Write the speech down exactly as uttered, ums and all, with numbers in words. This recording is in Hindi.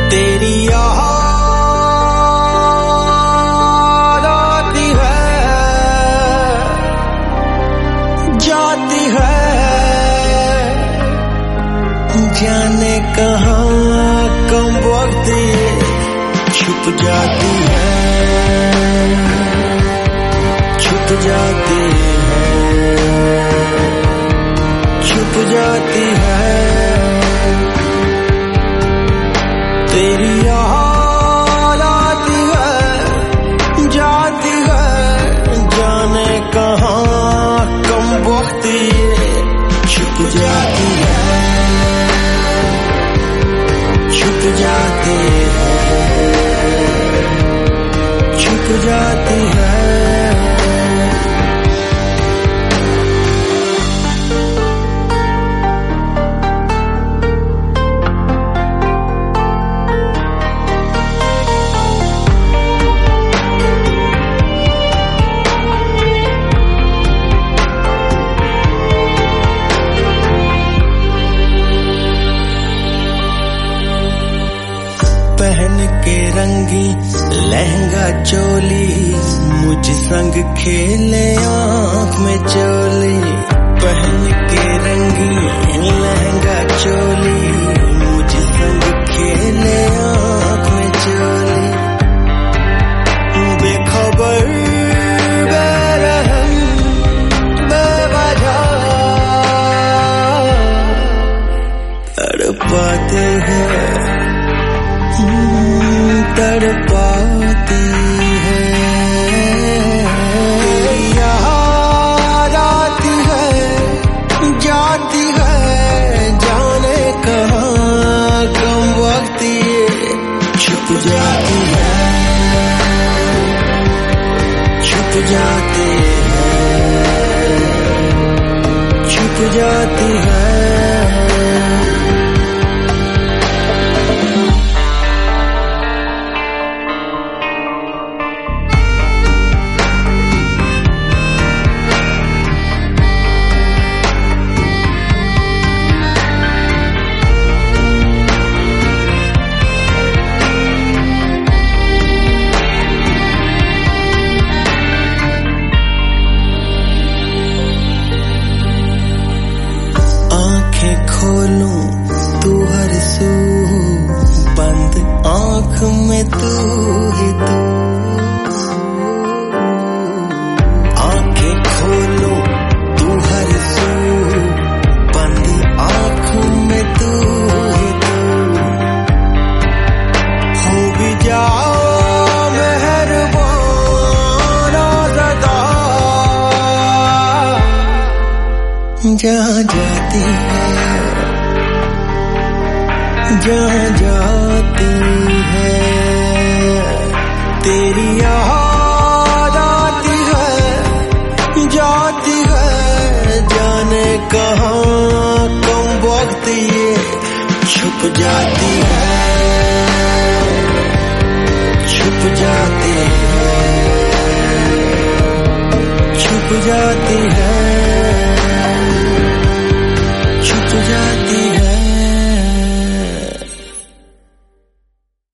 तेरी याद आती है, जाती है, जाने कहाँ कम वक्त ये छुप जाती है, छुप जाती है, छुप जाती है। तेरी याद आती है, जाती है, जाने कहाँ कम वक्त ये छुप जाती है, छुप जाती है, छुप जाती है। पहन के रंगी लहंगा चोली, मुझ संग खेले आँख में चोली। पहन के रंगी लहंगा चोली, मुझ संग खेले आँख में चोली। बेखबर बेरहम बेवजह तड़पाते हैं, तड़पाती है। तेरी याद आती है, जाती है, जाने कहाँ कम वक्त ये छुप जाती है, छुप जाती है, छुप जाती है। खोलूं तू हर सू, बंद आँख में तू ही तू। आँखें खोलूं तू हर सू, बंद आँख में तू ही तू। हो भी जाओ मेहरबान ज़दा, जहाँ जाती है, जहाँ जाती है। तेरी याद आती है, जाती है, जाने कहाँ कम वक्त ये छुप जाती है, छुप जाती है, छुप जाती है।